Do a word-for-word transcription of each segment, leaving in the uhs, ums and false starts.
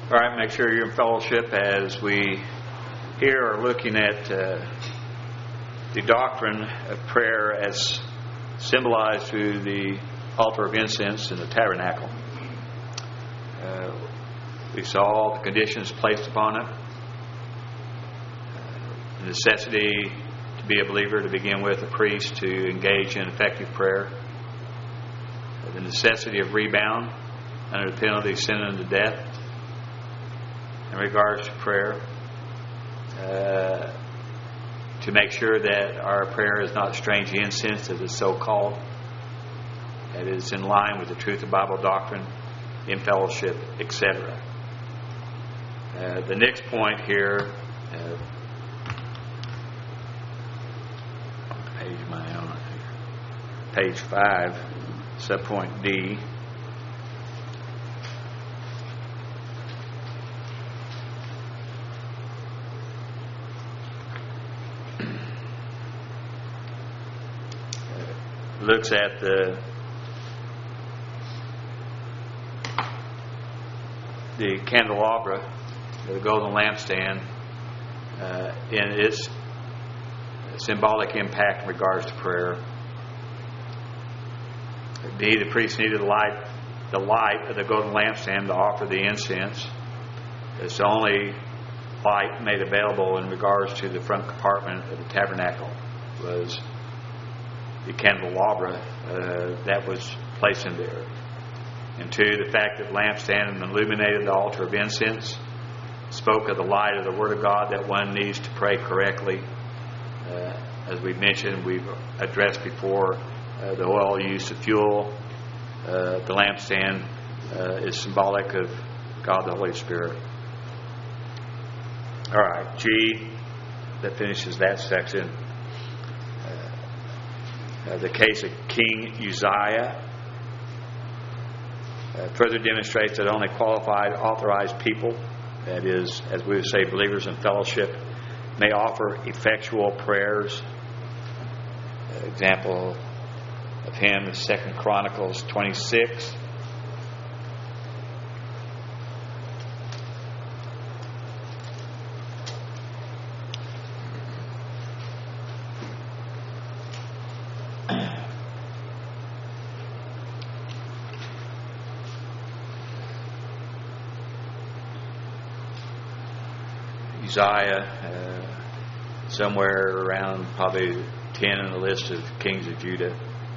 All right, make sure you're in fellowship as we here are looking at uh, the doctrine of prayer as symbolized through the altar of incense in the tabernacle. Uh, we saw all the conditions placed upon it. Uh, the necessity to be a believer to begin with, a priest to engage in effective prayer. Uh, the necessity of rebound under the penalty of sin unto death. In regards to prayer, uh, to make sure that our prayer is not strange incense, as it's so called, that is in line with the truth of Bible doctrine, in fellowship, et cetera. Uh, the next point here, uh, page my own, page five, subpoint D. Looks at the the candelabra, the golden lampstand, uh, in its symbolic impact in regards to prayer. D, the priest needed the light, the light of the golden lampstand to offer the incense. It's the only light made available in regards to the front compartment of the tabernacle was the candelabra uh, that was placed in there. And two, the fact that the lampstand illuminated the altar of incense spoke of the light of the Word of God that one needs to pray correctly. Uh, as we mentioned, we've addressed before uh, the oil used to fuel uh, the lampstand uh, is symbolic of God the Holy Spirit. All right, G, that finishes that section. Uh, the case of King Uzziah uh, further demonstrates that only qualified, authorized people, that is, as we would say, believers in fellowship, may offer effectual prayers. An example of him is Second Chronicles twenty-six. Uzziah, uh, somewhere around probably ten in the list of kings of Judah,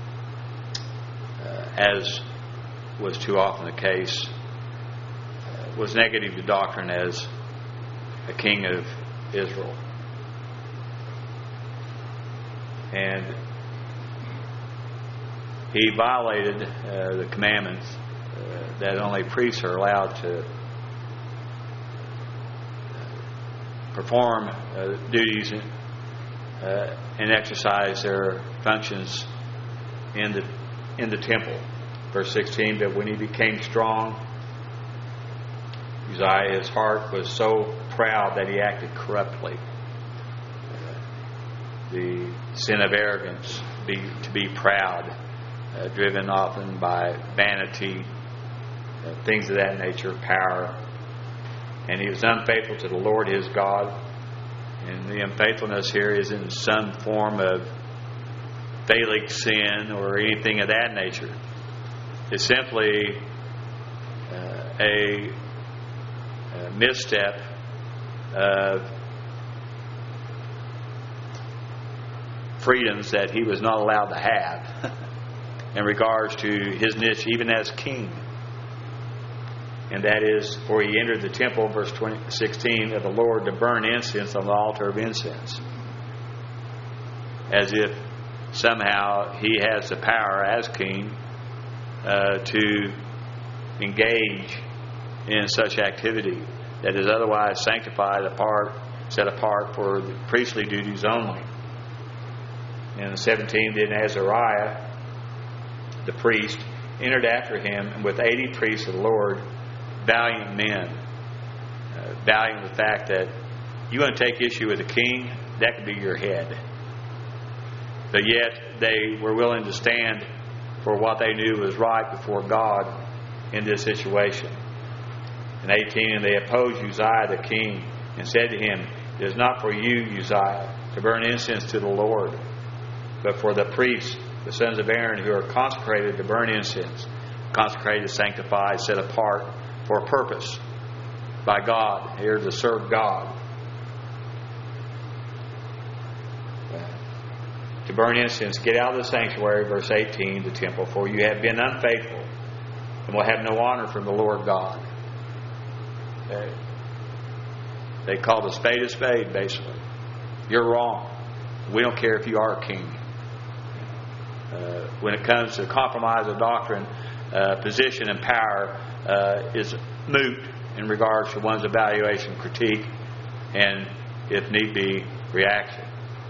uh, as was too often the case, uh, was negative to doctrine as a king of Israel. And he violated uh, the commandments uh, that only priests are allowed to perform uh, duties and, uh, and exercise their functions in the in the temple. Verse sixteen, but when he became strong, Uzziah, his heart was so proud that he acted corruptly. Uh, the sin of arrogance, be, to be proud, uh, driven often by vanity, uh, things of that nature, power. And he was unfaithful to the Lord his God. And the unfaithfulness here is in some form of Phallic sin or anything of that nature. It's simply uh, a, a misstep of freedoms that he was not allowed to have in regards to his niche, even as king. And that is, for he entered the temple, verse sixteen, of the Lord to burn incense on the altar of incense. As if somehow he has the power as king uh, to engage in such activity that is otherwise sanctified, apart, set apart for the priestly duties only. And seventeen, then Azariah, the priest, entered after him, and with eighty priests of the Lord, valiant men, uh, valuing the fact that you want to take issue with the king, that could be your head. But yet they were willing to stand for what they knew was right before God in this situation. And eighteen, and they opposed Uzziah the king, and said to him, It is not for you, Uzziah, to burn incense to the Lord, but for the priests, the sons of Aaron, who are consecrated to burn incense, consecrated, sanctified, set apart for a purpose by God, here to serve God. To burn incense, get out of the sanctuary, verse eighteen, the temple, for you have been unfaithful and will have no honor from the Lord God. Okay. They called a spade a spade, basically. You're wrong. We don't care if you are a king. Uh, when it comes to compromise of doctrine, uh, position and power uh, is moot in regards to one's evaluation, critique, and, if need be, reaction.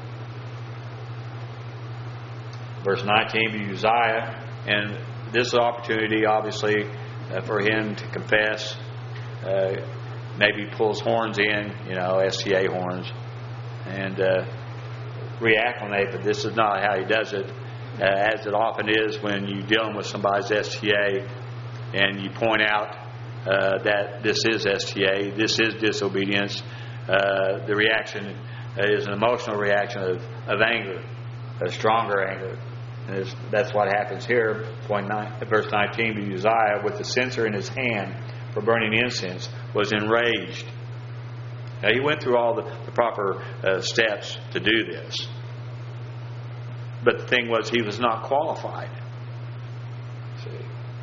Verse nineteen, to Uzziah, and this is an opportunity, obviously, uh, for him to confess. Uh, maybe pull his horns in, you know, S T A horns, and uh, reacclimate, but this is not how he does it, uh, as it often is when you're dealing with somebody's S T A and you point out uh, that this is S T A, this is disobedience. Uh, the reaction is an emotional reaction of, of anger, a stronger anger. And that's what happens here. Point nine, verse nineteen, to Uzziah, with the censer in his hand for burning incense, was enraged. Now, he went through all the, the proper uh, steps to do this. But the thing was, he was not qualified. See?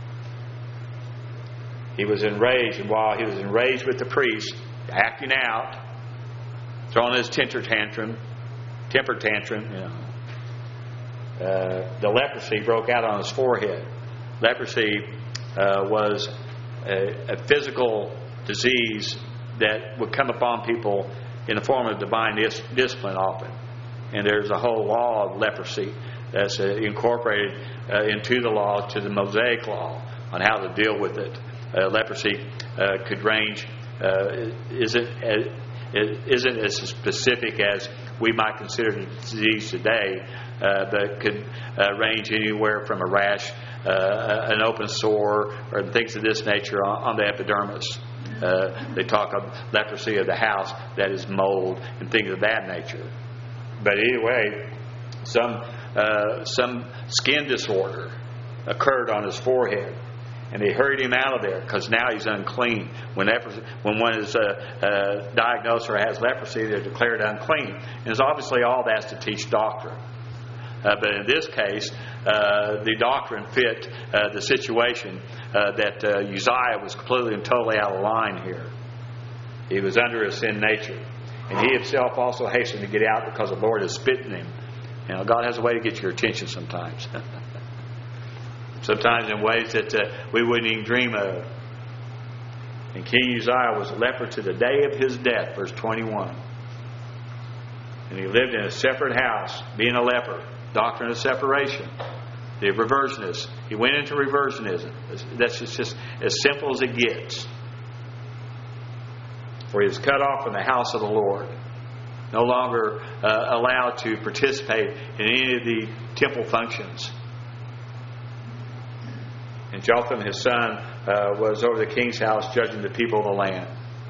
He was enraged, and while he was enraged with the priest, acting out, throwing his temper tantrum, temper tantrum, you know, uh, the leprosy broke out on his forehead. Leprosy uh, was a, a physical disease that would come upon people in the form of divine dis- discipline often. And there's a whole law of leprosy that's uh, incorporated uh, into the law, to the Mosaic law, on how to deal with it. Uh, leprosy uh, could range, uh, isn't, uh, isn't as specific as we might consider the disease today, uh, but could uh, range anywhere from a rash, uh, an open sore, or things of this nature on, on the epidermis. Uh, they talk of leprosy of the house, that is mold and things of that nature. But anyway, some uh, some skin disorder occurred on his forehead, and they hurried him out of there because now he's unclean. When leprosy, when one is uh, uh, diagnosed or has leprosy, they're declared unclean. And it's obviously all that's to teach doctrine. Uh, but in this case, uh, the doctrine fit uh, the situation uh, that uh, Uzziah was completely and totally out of line here. He was under a sin nature. And he himself also hastened to get out because the Lord has smitten him. You know, God has a way to get your attention sometimes. Sometimes in ways that uh, we wouldn't even dream of. And King Uzziah was a leper to the day of his death, verse twenty-one. And he lived in a separate house, being a leper. Doctrine of separation. The reversionist. He went into reversionism. That's just, just as simple as it gets. For he was cut off from the house of the Lord. No longer uh, allowed to participate in any of the temple functions. And Jotham, his son, uh, was over the king's house judging the people of the land.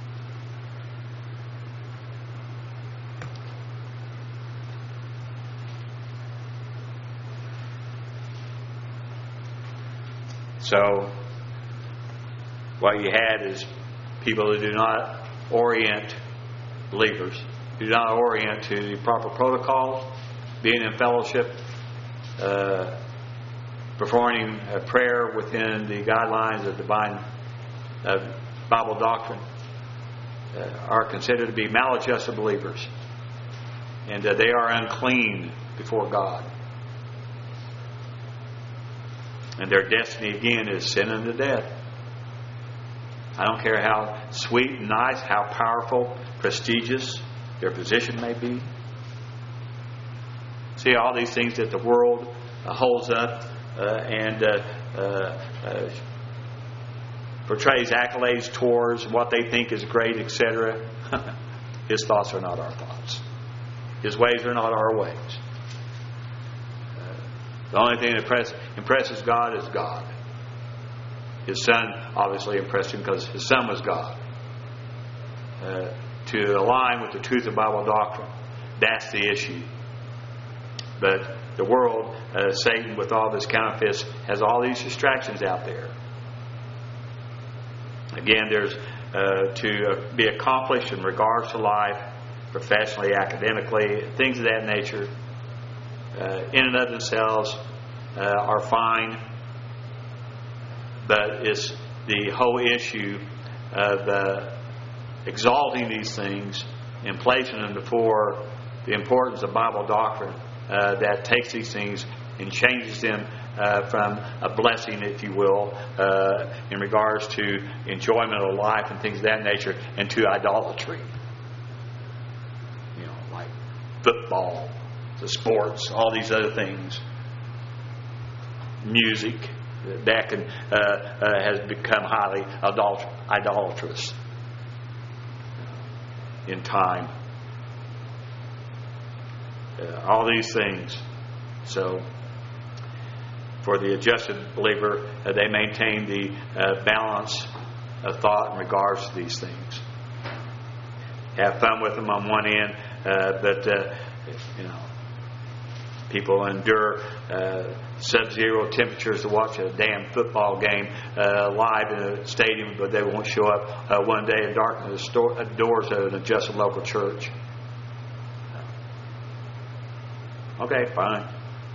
So, what you had is people who do not orient believers, do not orient to the proper protocols, being in fellowship, uh, performing a prayer within the guidelines of divine uh, Bible doctrine, uh, are considered to be maladjusted believers, and uh, they are unclean before God. And their destiny, again, is sin unto death. I don't care how sweet and nice, how powerful, prestigious their position may be. See, all these things that the world uh, holds up uh, and uh, uh, uh, portrays accolades towards what they think is great, et cetera. His thoughts are not our thoughts. His ways are not our ways. The only thing that impress, impresses God is God. His Son obviously impressed him because his Son was God. uh, to align with the truth of Bible doctrine. That's the issue. But the world, uh, Satan with all of his counterfeits, has all these distractions out there. Again, there's uh, to uh, be accomplished in regards to life, professionally, academically, things of that nature, uh, in and of themselves uh, are fine. But it's the whole issue of uh, exalting these things and placing them before the importance of Bible doctrine uh, that takes these things and changes them uh, from a blessing, if you will, uh, in regards to enjoyment of life and things of that nature, into idolatry. You know, like football, the sports, all these other things, music. That can, uh, uh, has become highly idolat- idolatrous in time. Uh, all these things. So, for the adjusted believer, uh, they maintain the uh, balance of thought in regards to these things. Have fun with them on one end, uh, but uh, you know, people endure uh, sub-zero temperatures to watch a damn football game uh, live in a stadium, but they won't show up uh, one day and darken the store, uh, doors of an adjusted local church. Okay, fine.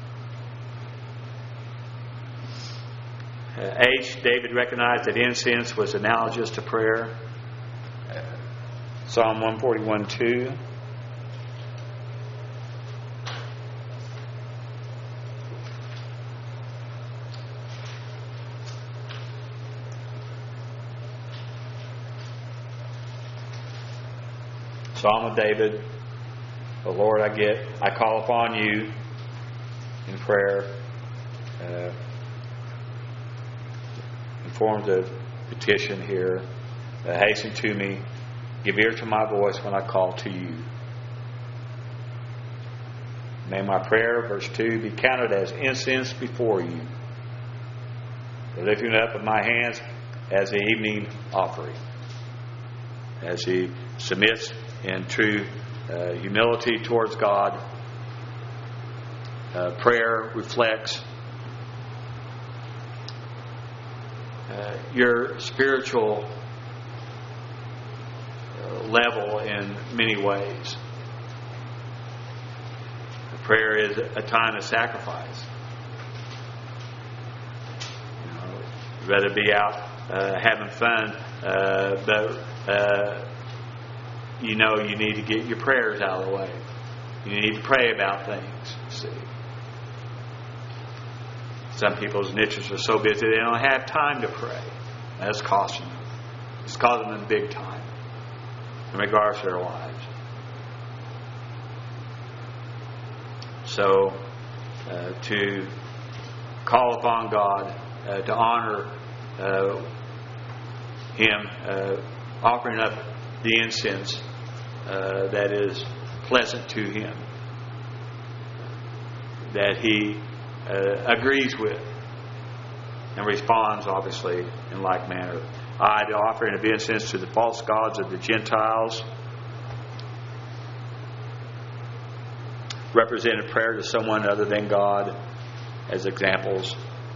Uh, H. David recognized that incense was analogous to prayer. Uh, Psalm one forty-one two. Psalm of David. Oh Lord, I get, I call upon you in prayer. Uh, in forms of petition here. Uh, hasten to me. Give ear to my voice when I call to you. May my prayer, verse two, be counted as incense before you. The lifting up of my hands as the evening offering. As he submits in true uh, humility towards God. Uh, prayer reflects uh, your spiritual uh, level in many ways. Prayer is a time of sacrifice. You know, you'd rather be out uh, having fun, uh, but uh, you know you need to get your prayers out of the way. You need to pray about things. See, some people's niches are so busy they don't have time to pray. That's costing them. It's costing them big time in regards to their lives. So, uh, to call upon God, uh, to honor uh, Him, uh, offering up the incense uh, that is pleasant to Him, that He uh, agrees with and responds, obviously, in like manner. I, the offering of incense to the false gods of the Gentiles, represented prayer to someone other than God as examples.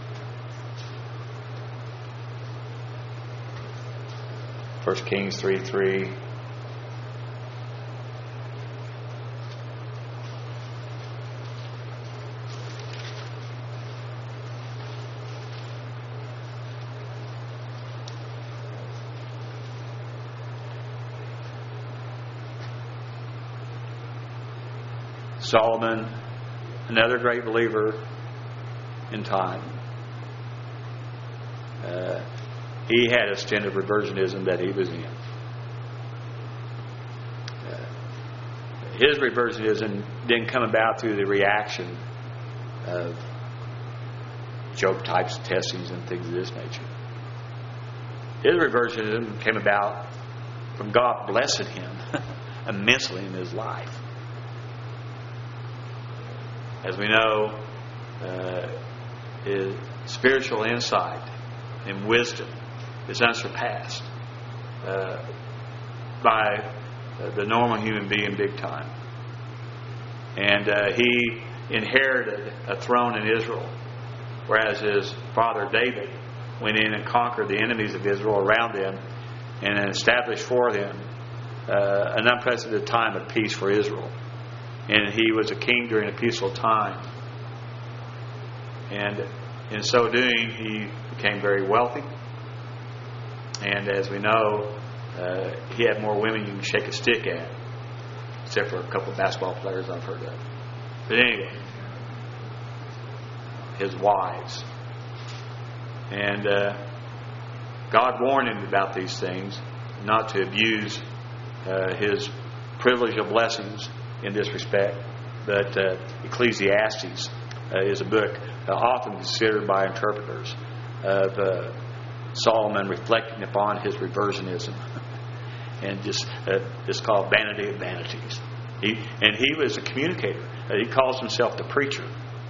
First Kings three three. Solomon, another great believer in time. Uh, he had a stint of reversionism that he was in. Uh, his reversionism didn't come about through the reaction of Job types of testings and things of this nature. His reversionism came about from God blessing him immensely in his life. As we know, uh, his spiritual insight and wisdom is unsurpassed. Uh, by the normal human being big time. And uh, he inherited a throne in Israel, whereas his father David went in and conquered the enemies of Israel around them and established for them uh, an unprecedented time of peace for Israel. And he was a king during a peaceful time. And in so doing, he became very wealthy. And as we know, uh, he had more women you can shake a stick at, except for a couple of basketball players I've heard of. But anyway, his wives. And uh, God warned him about these things, not to abuse uh, his privilege of blessings in this respect. But uh, Ecclesiastes uh, is a book uh, often considered by interpreters of uh, Solomon reflecting upon his reversionism. And just uh, it's called Vanity of Vanities. He, and he was a communicator. Uh, he calls himself the preacher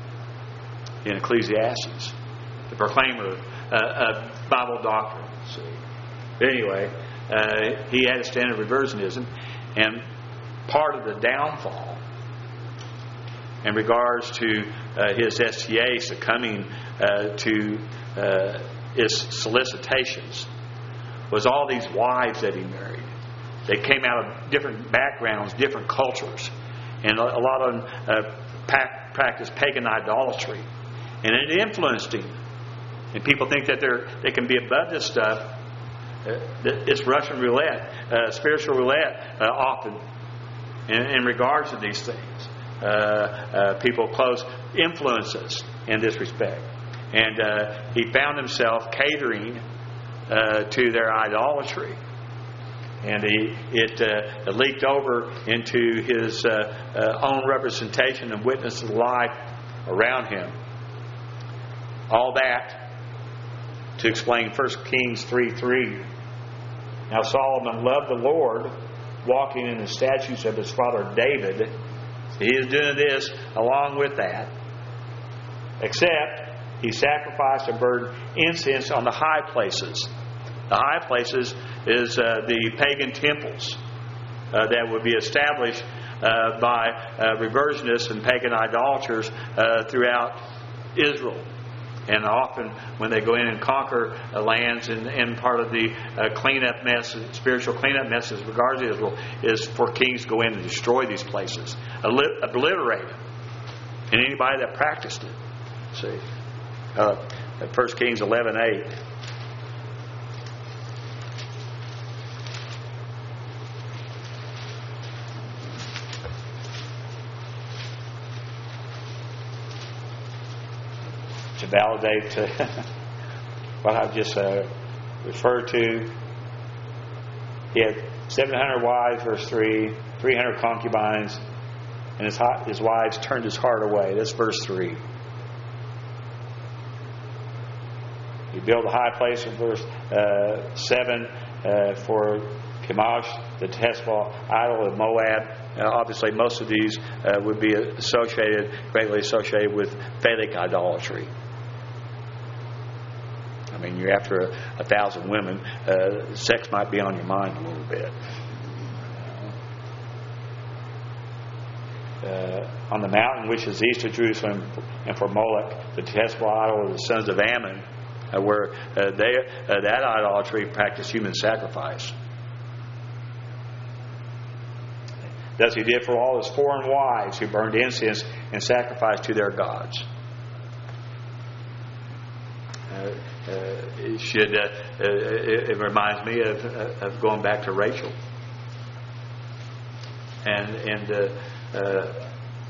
in Ecclesiastes, the proclaimer uh, of Bible doctrine. See. But anyway, uh, he had a stand of reversionism, and part of the downfall in regards to uh, his S T A succumbing uh, to uh, his solicitations was all these wives that he married. They came out of different backgrounds, different cultures, and a lot of them uh, practiced pagan idolatry, and it influenced him. And people think that they're they can be above this stuff. Uh, it's Russian roulette, uh, spiritual roulette, uh, often in, in regards to these things. Uh, uh, people close influences in this respect, and uh, he found himself catering uh, to their idolatry. And he, it uh, leaked over into his uh, uh, own representation and witness of life around him. All that to explain First Kings three three. Now Solomon loved the Lord, walking in the statutes of his father David. He is doing this along with that. Except he sacrificed and burned incense on the high places. The high places is uh, the pagan temples uh, that would be established uh, by uh, reversionists and pagan idolaters uh, throughout Israel. And often when they go in and conquer uh, lands, and, and part of the uh, cleanup mess, spiritual cleanup mess as regards to Israel, is for kings to go in and destroy these places, obliterate them, and anybody that practiced it. See, uh, First Kings eleven eight. To validate uh, what I've just uh, referred to, he had seven hundred wives, verse three, three hundred concubines, and his, his wives turned his heart away. That's verse three. He built a high place in verse uh, seven uh, for Chemosh, the Tezebel idol of Moab. Uh, obviously, most of these uh, would be associated, greatly associated with Phallic idolatry. I mean, you're after a, a thousand women. Uh, sex might be on your mind a little bit. Uh, on the mountain which is east of Jerusalem, and for Moloch, the Tezebel idol of the sons of Ammon, uh, where uh, they uh, that idolatry practiced human sacrifice. Thus he did for all his foreign wives who burned incense and sacrificed to their gods. Uh, uh, it should. Uh, uh, it, it reminds me of, uh, of going back to Rachel, and and uh, uh,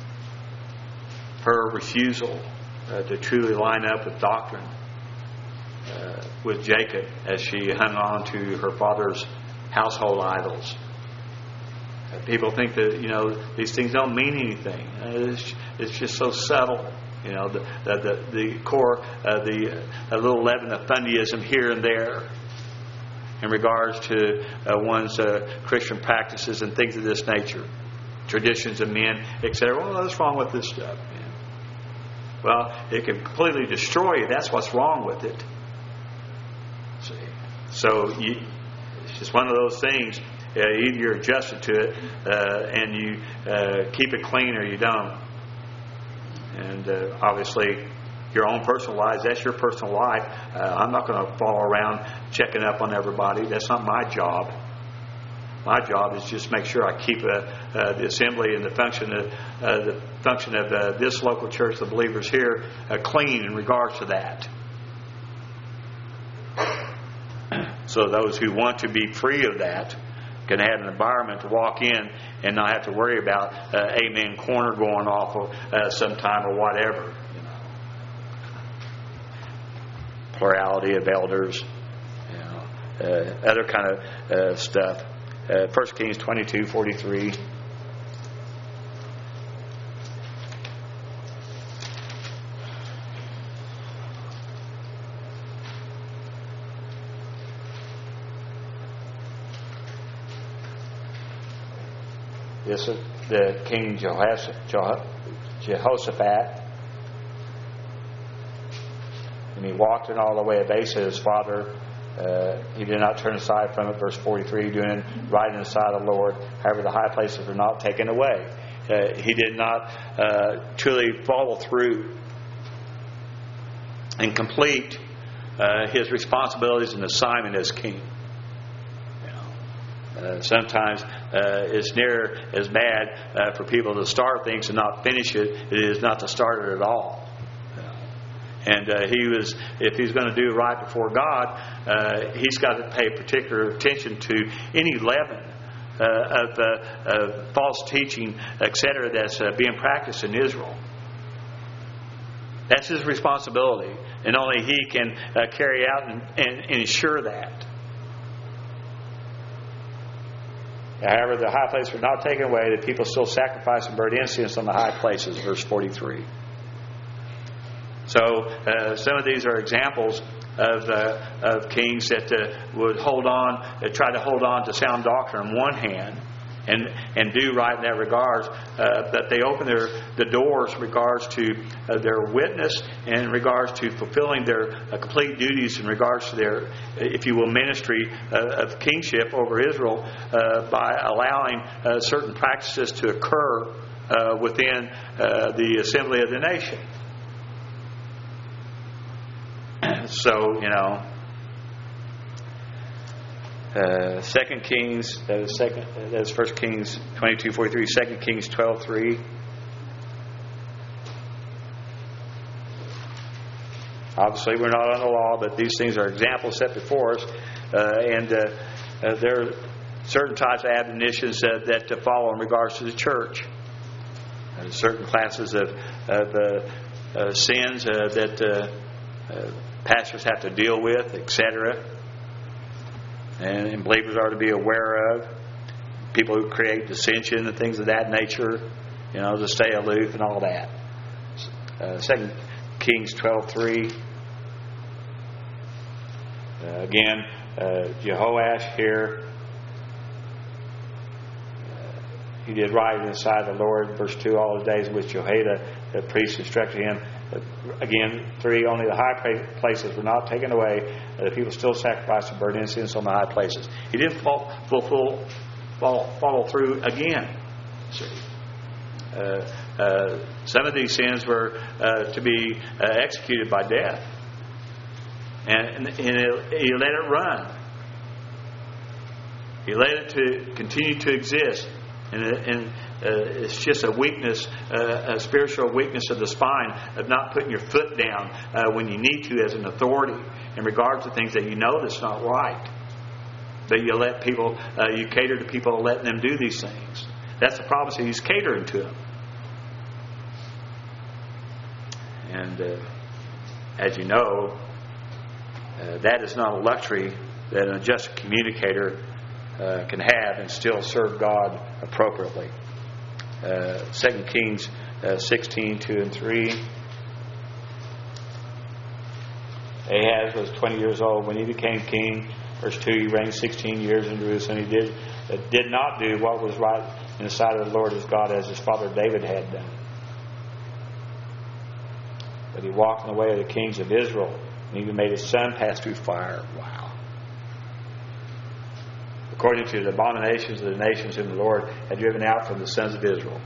her refusal uh, to truly line up with doctrine uh, with Jacob as she hung on to her father's household idols. Uh, people think that you know these things don't mean anything. Uh, it's, it's just so subtle. You know, the the, the, the core, uh, the a little leaven of fundyism here and there in regards to uh, one's uh, Christian practices and things of this nature, traditions of men, et cetera. Well, what's wrong with this stuff, man? Well, it can completely destroy you. That's what's wrong with it. See, so you, it's just one of those things. Uh, either you're adjusted to it uh, and you uh, keep it clean, or you don't. And uh, obviously, your own personal lives, that's your personal life. Uh, I'm not going to follow around checking up on everybody. That's not my job. My job is just make sure I keep uh, uh, the assembly and the function of, uh, the function of uh, this local church, the believers here, uh, clean in regards to that. So those who want to be free of that can have an environment to walk in and not have to worry about uh, amen corner going off uh, sometime or whatever. You know. Plurality of elders, you know, uh, other kind of uh, stuff. Uh, First Kings twenty-two forty-three. This is the King Jehoshaphat. And he walked in all the way of Asa, his father. Uh, he did not turn aside from it. Verse forty-three, doing right in the sight of the Lord. However, the high places were not taken away. Uh, he did not uh, truly follow through and complete uh, his responsibilities and assignment as king. Uh, sometimes uh, it's near as bad uh, for people to start things and not finish it. It is not to start it at all. And uh, he was, if he's going to do right before God, uh, he's got to pay particular attention to any leaven uh, of, uh, of false teaching, et cetera, that's uh, being practiced in Israel. That's his responsibility, and only he can uh, carry out and, and, and ensure that. However, the high places were not taken away. The people still sacrificed and burned incense on the high places. Verse forty-three. So uh, some of these are examples of uh, of kings that uh, would hold on, uh, try to hold on to sound doctrine on one hand, and and do right in that regard. Uh, but they open their the doors in regards to uh, their witness and in regards to fulfilling their uh, complete duties in regards to their, if you will, ministry uh, of kingship over Israel uh, by allowing uh, certain practices to occur uh, within uh, the assembly of the nation. So, you know, uh, Second Kings, uh, second, that's First Kings twenty-two forty-three. Second Kings twelve three. Obviously, we're not on the law, but these things are examples set before us, uh, and uh, uh, there are certain types of admonitions that, that to follow in regards to the church. Uh, certain classes of, of uh, uh, sins uh, that uh, uh, pastors have to deal with, et cetera, and, and believers are to be aware of. People who create dissension and things of that nature, you know, to stay aloof and all that. Uh, Second Kings twelve three. Uh, again, uh, Jehoash here. Uh, he did right in the sight of the Lord. Verse two. All the days in which Jehoiada the priest instructed him. Uh, again, three. Only the high places were not taken away. Uh, the people still sacrificed and burned incense on the high places. He didn't fall, fulfill, follow, follow through again. See. Uh, uh, some of these sins were uh, to be uh, executed by death, and, and, and it, he let it run. He let it to continue to exist, and, and uh, it's just a weakness, uh, a spiritual weakness of the spine of not putting your foot down uh, when you need to as an authority in regards to things that you know that's not right. But you let people, uh, you cater to people, letting them do these things. That's the problem. So he's catering to them. And uh, as you know, uh, that is not a luxury that an just communicator uh, can have and still serve God appropriately. Uh, Second Kings uh, sixteen, two and three. Ahaz was twenty years old when he became king. Verse two, he reigned sixteen years in Jerusalem. He did, uh, did not do what was right in the sight of the Lord his God as his father David had done. But he walked in the way of the kings of Israel, and even made his son pass through fire. Wow. according to the abominations of the nations whom the Lord had driven out from the sons of Israel.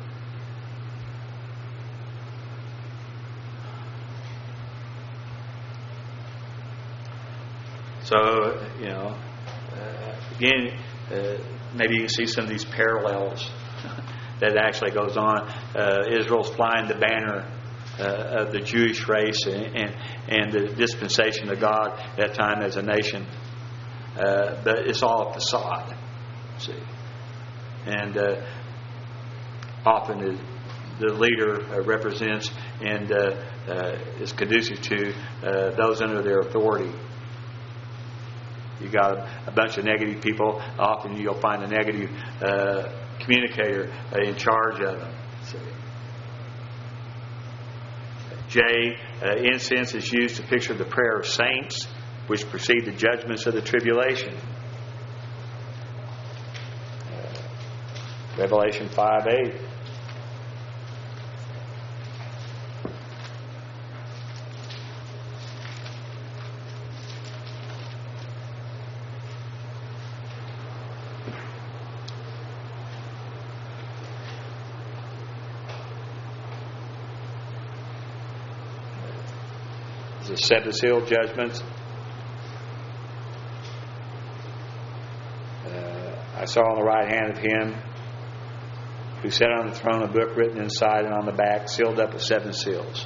So, you know, uh, again, uh, maybe you can see some of these parallels that actually goes on. Uh, Israel's flying the banner uh, of the Jewish race and, and, and the dispensation of God at that time as a nation. Uh, but it's all a facade, see. And uh, often the, the leader uh, represents and uh, uh, is conducive to uh, those under their authority. You got a, a bunch of negative people. Often you'll find a negative uh, communicator uh, in charge of them. See. J, uh, incense is used to picture the prayer of saints, which precede the judgments of the tribulation. Uh, Revelation five eight. The seven seal judgments. Uh, I saw on the right hand of him who sat on the throne a book written inside and on the back, sealed up with seven seals.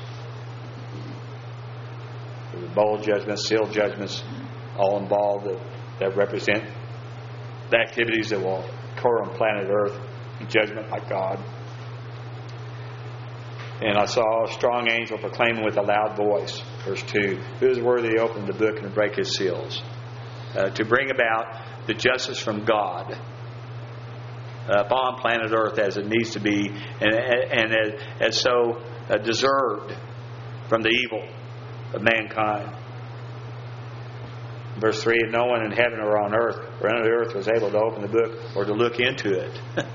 The bowl judgments, seal judgments, all involved that, that represent the activities that will occur on planet Earth, judgment by God. And I saw a strong angel proclaiming with a loud voice, verse two, who is worthy to open the book and to break his seals, uh, to bring about the justice from God uh, upon planet Earth as it needs to be, and, and as, as so uh, deserved from the evil of mankind. Verse three, no one in heaven or on earth or under the earth was able to open the book or to look into it.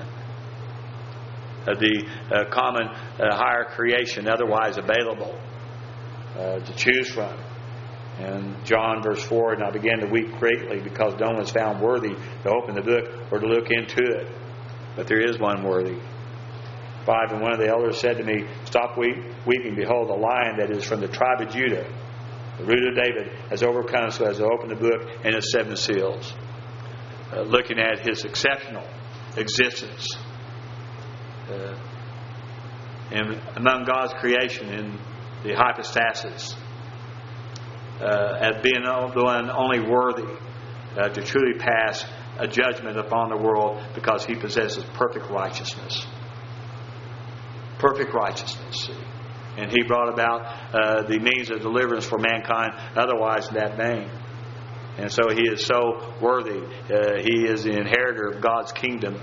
Uh, the uh, common uh, higher creation otherwise available uh, to choose from. And John verse four, and I began to weep greatly because no one was found worthy to open the book or to look into it. But there is one worthy. Five, and one of the elders said to me, stop weep, weeping. Behold, the lion that is from the tribe of Judah, the root of David, has overcome so as to open the book and its seven seals. Uh, looking at his exceptional existence. Uh, and among God's creation in the hypostasis, uh, as being the one only worthy uh, to truly pass a judgment upon the world because he possesses perfect righteousness. Perfect righteousness. See? And he brought about uh, the means of deliverance for mankind otherwise in that name. And so he is so worthy. Uh, he is the inheritor of God's kingdom.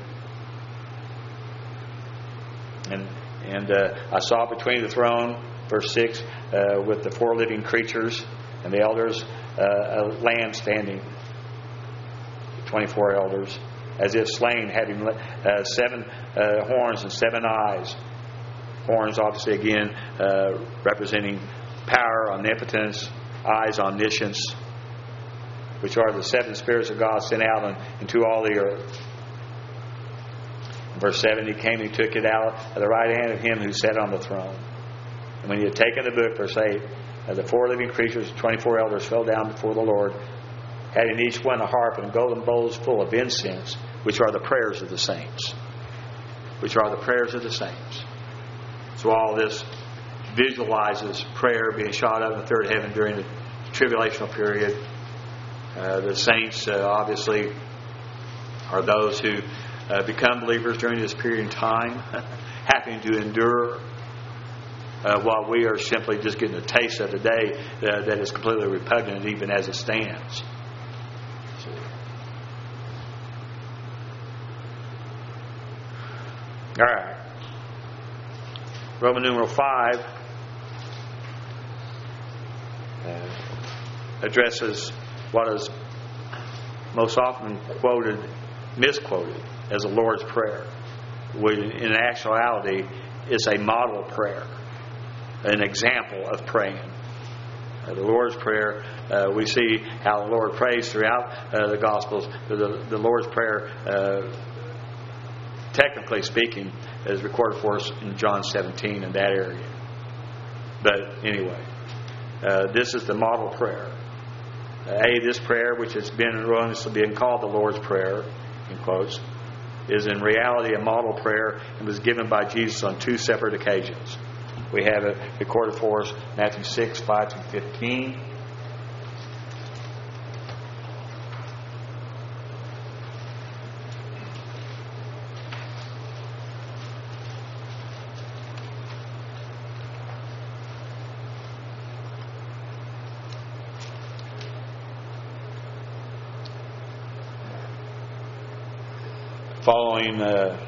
And and uh, I saw between the throne, verse six, uh, with the four living creatures and the elders, uh, a lamb standing, twenty-four elders, as if slain, having uh, seven uh, horns and seven eyes. Horns, obviously, again, uh, representing power, omnipotence, eyes, omniscience, which are the seven spirits of God sent out on, into all the earth. Verse seven, he came and he took it out of the right hand of him who sat on the throne. And when he had taken the book, verse eight, uh, the four living creatures, twenty-four elders, fell down before the Lord, having each one a harp and golden bowls full of incense, which are the prayers of the saints. Which are the prayers of the saints. So all this visualizes prayer being shot up in the third heaven during the tribulational period. Uh, the saints, uh, obviously, are those who Uh, become believers during this period in time, having to endure uh, while we are simply just getting a taste of the day uh, that is completely repugnant even as it stands. See. All right. Roman numeral five uh, addresses what is most often quoted, misquoted, as the Lord's Prayer, which in actuality is a model prayer, an example of praying. Uh, the Lord's Prayer, uh, we see how the Lord prays throughout uh, the Gospels. The, the Lord's Prayer, uh, technically speaking, is recorded for us in John seventeen in that area. But anyway, uh, this is the model prayer. Uh, A, this prayer, which has been erroneously been called the Lord's Prayer, in quotes, is in reality a model prayer and was given by Jesus on two separate occasions. We have it recorded for us, Matthew six, five through fifteen. Following uh,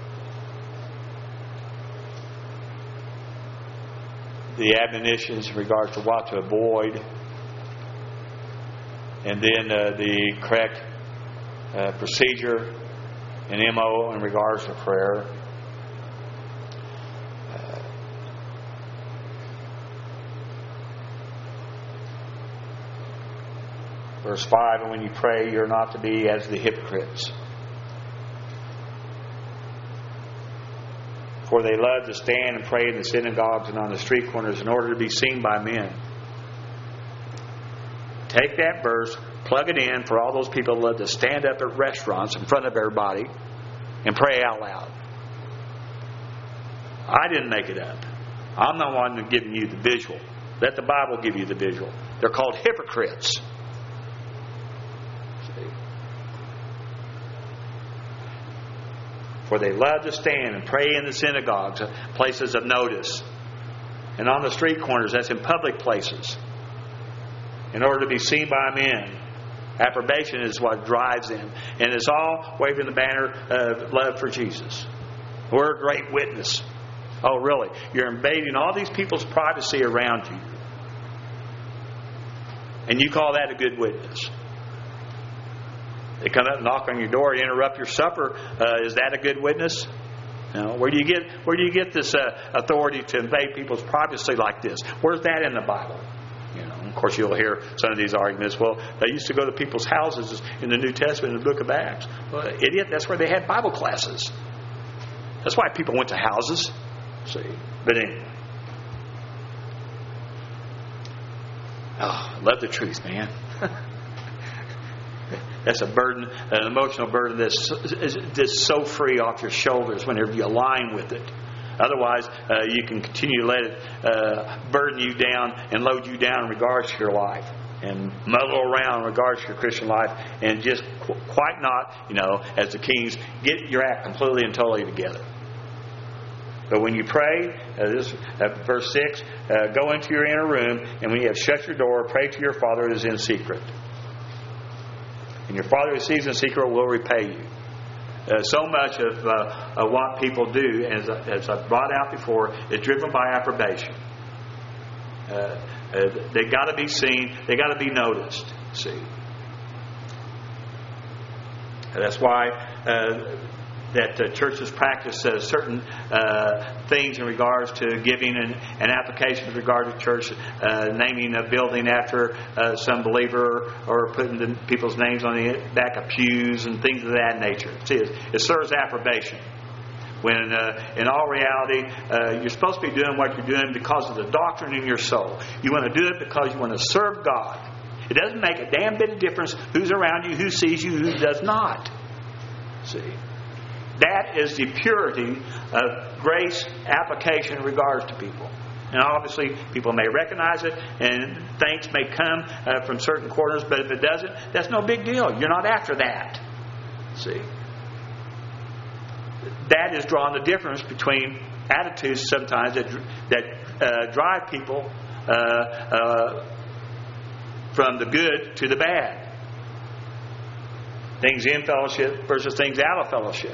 the admonitions in regards to what to avoid, and then uh, the correct uh, procedure and M O in regards to prayer. Uh, verse five, and when you pray, you're not to be as the hypocrites. For they love to stand and pray in the synagogues and on the street corners in order to be seen by men. Take that verse, plug it in for all those people who love to stand up at restaurants in front of everybody and pray out loud. I didn't make it up. I'm the one giving you the visual. Let the Bible give you the visual. They're called hypocrites. For they love to stand and pray in the synagogues, places of notice, and on the street corners, that's in public places, in order to be seen by men. Approbation is what drives them. And it's all waving the banner of love for Jesus. We're a great witness. Oh, really? You're invading all these people's privacy around you. And you call that a good witness? They come up and knock on your door and interrupt your supper. Uh, is that a good witness? No. Where do you get where do you get this uh, authority to invade people's privacy like this? Where's that in the Bible? You know, of course, you'll hear some of these arguments. Well, they used to go to people's houses in the New Testament, in the Book of Acts. Well, idiot, that's where they had Bible classes. That's why people went to houses. See, but anyway. Oh, I love the truth, man. That's a burden, an emotional burden that's, that's so free off your shoulders whenever you align with it. Otherwise, uh, you can continue to let it uh, burden you down and load you down in regards to your life, and muddle around in regards to your Christian life, and just qu- quite not, you know, as the Kings, get your act completely and totally together. But when you pray, uh, this uh, verse six, uh, go into your inner room, and when you have shut your door, pray to your Father who is in secret. And your Father who sees in secret will repay you. Uh, so much of, uh, of what people do, as, as I've brought out before, is driven by approbation. Uh, uh, they got to be seen. They got to be noticed. See, and that's why uh, that uh, churches practice uh, certain uh, things in regards to giving and, and application with regard to church, uh, naming a building after uh, some believer, or putting the people's names on the back of pews and things of that nature. See, it, it serves approbation. When uh, in all reality, uh, you're supposed to be doing what you're doing because of the doctrine in your soul. You want to do it because you want to serve God. It doesn't make a damn bit of difference who's around you, who sees you, who does not. See? That is the purity of grace application in regards to people. And obviously, people may recognize it, and thanks may come uh, from certain corners, but if it doesn't, that's no big deal. You're not after that. See? That is drawing the difference between attitudes sometimes that, that uh, drive people uh, uh, from the good to the bad. Things in fellowship versus things out of fellowship.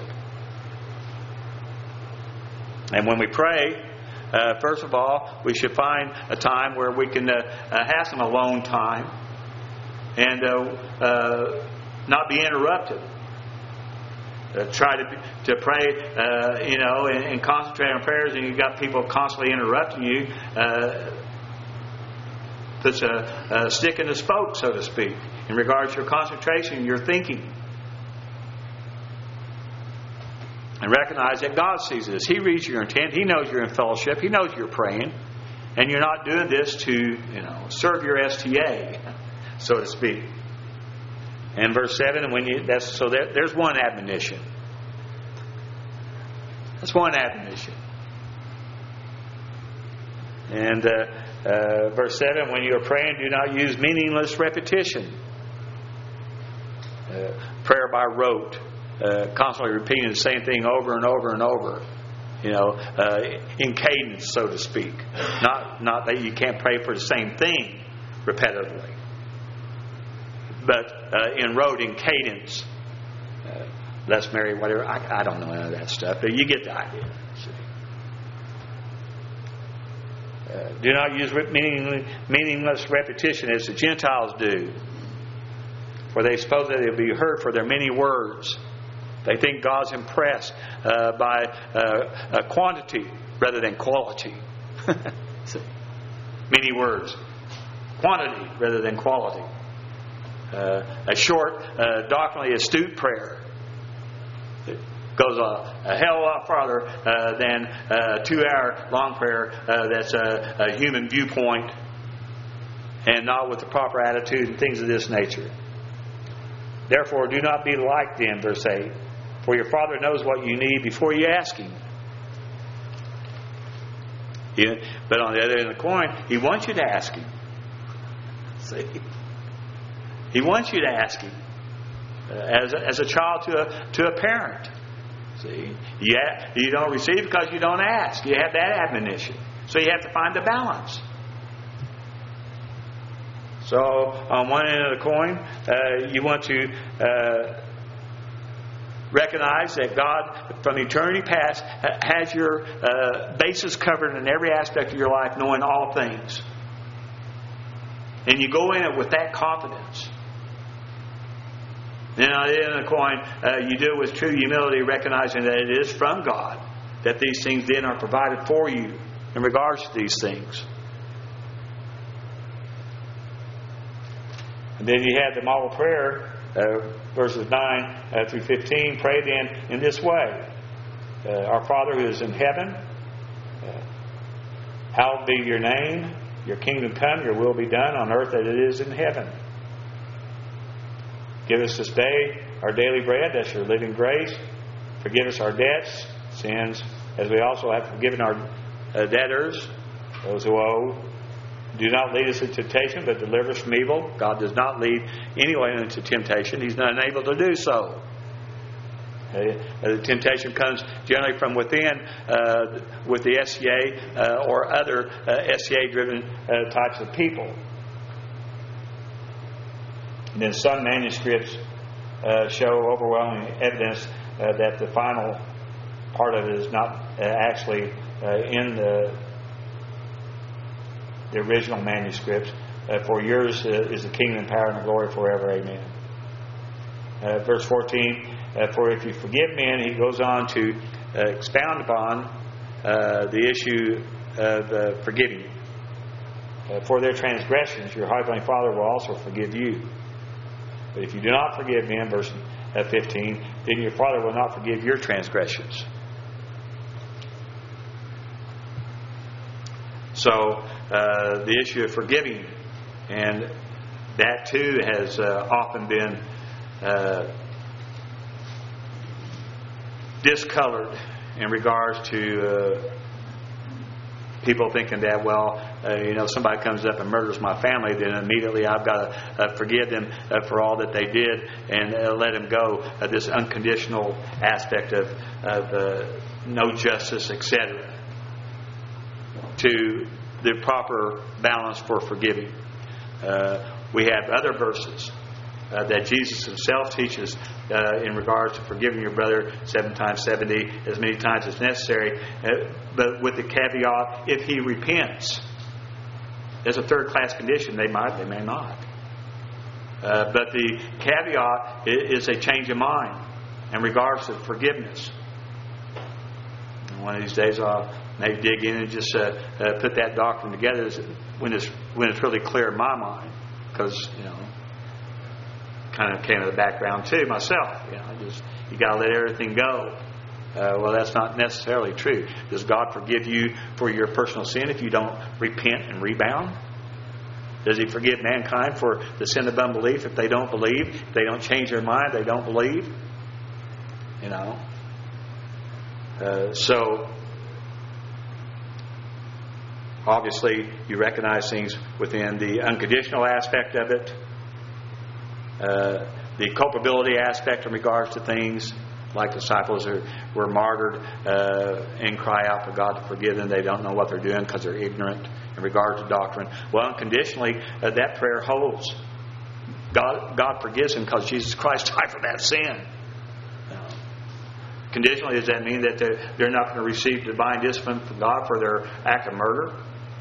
And when we pray, uh, first of all, we should find a time where we can uh, uh, have some alone time and uh, uh, not be interrupted. Uh, try to to pray, uh, you know, and, and concentrate on prayers, and you've got people constantly interrupting you. Uh, puts a, a stick in the spoke, so to speak, in regards to your concentration, your thinking. And recognize that God sees this. He reads your intent. He knows you're in fellowship. He knows you're praying. And you're not doing this to, you know, serve your S T A, so to speak. And verse seven, and when you that's so there, there's one admonition. That's one admonition. And uh, uh, verse seven, when you are praying, do not use meaningless repetition. Uh, prayer by rote. Uh, constantly repeating the same thing over and over and over, you know, uh, in cadence, so to speak. Not not that you can't pray for the same thing repetitively, but uh, in rote, in cadence. Uh, let's marry, whatever. I, I don't know any of that stuff, but you get the idea. See? Uh, do not use meaningless, meaningless repetition as the Gentiles do, for they suppose that they'll be heard for their many words. They think God's impressed uh, by uh, a quantity rather than quality. Many words. Quantity rather than quality. Uh, a short, uh, doctrinally astute prayer. It goes a, a hell of a lot farther uh, than a two-hour long prayer uh, that's a, a human viewpoint and not with the proper attitude and things of this nature. Therefore, do not be like them, verse eight. For your Father knows what you need before you ask Him. Yeah, but on the other end of the coin, He wants you to ask Him. See? He wants you to ask Him. Uh, as, a, as a child to a, to a parent. See? You, ha- you don't receive because you don't ask. You have that admonition. So you have to find the balance. So on one end of the coin, uh, you want to... Uh, recognize that God, from eternity past, has your uh, bases covered in every aspect of your life, knowing all things. And you go in it with that confidence. Then on the end of the coin, uh, you do it with true humility, recognizing that it is from God that these things then are provided for you in regards to these things. And then you have the model prayer. Uh, verses nine uh, through fifteen, pray then in this way. Uh, Our Father who is in heaven, uh, hallowed be your name, your kingdom come, your will be done on earth as it is in heaven. Give us this day our daily bread, that's your living grace. Forgive us our debts, sins, as we also have forgiven our uh, debtors, those who owe. Do not lead us into temptation, but deliver us from evil. God does not lead anyone into temptation. He's not unable to do so. Uh, the temptation comes generally from within uh, with the S C A uh, or other uh, S C A-driven uh, types of people. And then some manuscripts uh, show overwhelming evidence uh, that the final part of it is not uh, actually uh, in the the original manuscripts. Uh, for yours uh, is the kingdom, power, and the glory forever. Amen. Uh, verse fourteen, uh, for if you forgive men, he goes on to uh, expound upon uh, the issue of uh, forgiving. Uh, for their transgressions, your heavenly Father will also forgive you. But if you do not forgive men, verse uh, fifteen, then your Father will not forgive your transgressions. So, uh, the issue of forgiving, and that too has uh, often been uh, discolored in regards to uh, people thinking that, well, uh, you know, somebody comes up and murders my family, then immediately I've got to uh, forgive them uh, for all that they did and uh, let them go. Uh, this unconditional aspect of, of uh, no justice, et cetera, to the proper balance for forgiving. Uh, we have other verses uh, that Jesus himself teaches uh, in regards to forgiving your brother seven times seventy, as many times as necessary, uh, but with the caveat, if he repents. As a third-class condition, they might, they may not. Uh, but the caveat is a change of mind in regards to forgiveness. And one of these days I'll maybe dig in and just uh, uh, put that doctrine together when it's when it's really clear in my mind, because you know, kind of came to the background too myself. You know, just you got to let everything go. Uh, well, that's not necessarily true. Does God forgive you for your personal sin if you don't repent and rebound? Does He forgive mankind for the sin of unbelief if they don't believe, if they don't change their mind, they don't believe? You know. Uh, so. Obviously, you recognize things within the unconditional aspect of it, uh, the culpability aspect in regards to things, like disciples who were martyred uh, and cry out for God to forgive them. They don't know what they're doing because they're ignorant in regard to doctrine. Well, unconditionally, uh, that prayer holds. God, God forgives them because Jesus Christ died for that sin. Uh, conditionally, does that mean that they're, they're not going to receive divine discipline from God for their act of murder?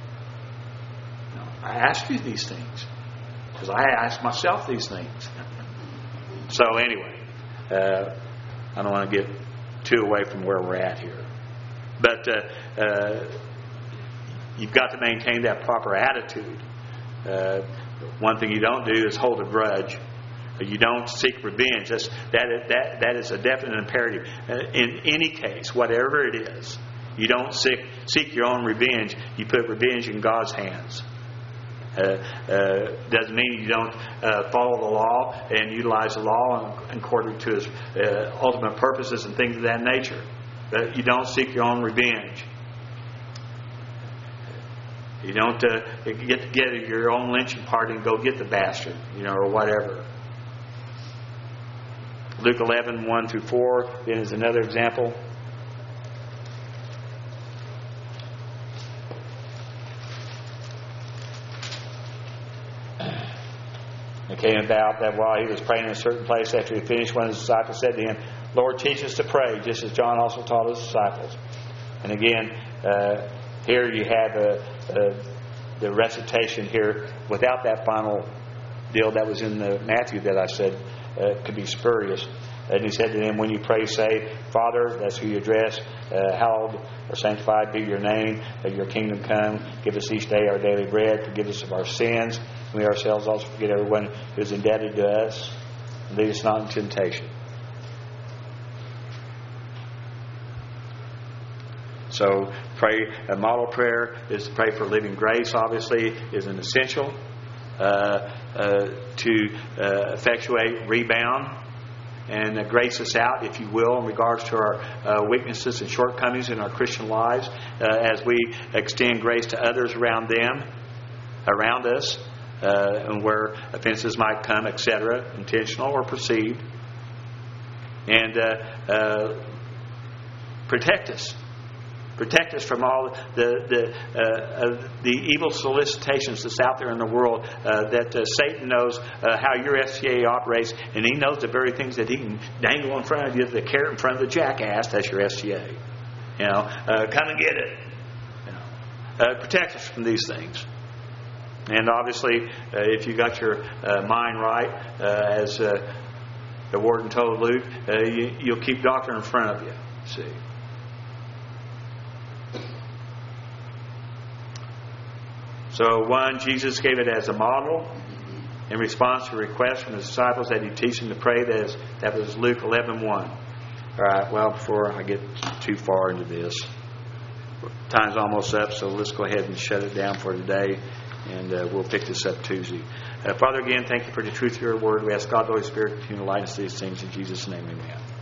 I ask you these things because I ask myself these things. So anyway, uh, I don't want to get too away from where we're at here. But uh, uh, you've got to maintain that proper attitude. Uh, one thing you don't do is hold a grudge. You don't seek revenge. That's, that, that, that is a definite imperative. Uh, in any case, whatever it is, you don't seek, seek your own revenge. You put revenge in God's hands. Uh, uh, doesn't mean you don't uh, follow the law and utilize the law according to His uh, ultimate purposes and things of that nature. But you don't seek your own revenge. You don't uh, get together your own lynching party and go get the bastard, you know, or whatever. Luke eleven, one through four then is another example. It came about that while He was praying in a certain place, after He finished, one of His disciples said to Him, Lord, teach us to pray, just as John also taught His disciples. And again, uh, here you have uh, uh, the recitation here without that final deal that was in the Matthew that I said uh, could be spurious. And He said to them, when you pray, say, Father, that's who you address, uh, hallowed or sanctified be your name, uh, your kingdom come, give us each day our daily bread, forgive us of our sins, we ourselves also forget everyone who is indebted to us, and lead us not into temptation. So, pray, a model prayer is to pray for living grace, obviously, is an essential uh, uh, to uh, effectuate rebound and uh, grace us out, if you will, in regards to our uh, weaknesses and shortcomings in our Christian lives uh, as we extend grace to others around them, around us, uh, and where offenses might come, et cetera, intentional or perceived. And uh, uh, protect us. Protect us from all the the uh, uh, the evil solicitations that's out there in the world. Uh, that uh, Satan knows uh, how your S C A operates, and he knows the very things that he can dangle in front of you, the carrot in front of the jackass. That's your S C A. You know, uh, come and get it. You know, uh, protect us from these things. And obviously, uh, if you got your uh, mind right, uh, as uh, the warden told Luke, uh, you, you'll keep doctrine in front of you. See. So, one, Jesus gave it as a model in response to a request from His disciples that He teach them to pray. That, is, that was Luke eleven one. All right, well, before I get too far into this, time's almost up, so let's go ahead and shut it down for today, and uh, we'll pick this up Tuesday. Uh, Father, again, thank You for the truth of Your word. We ask God, the Holy Spirit, to continue to light us these things. In Jesus' name, amen.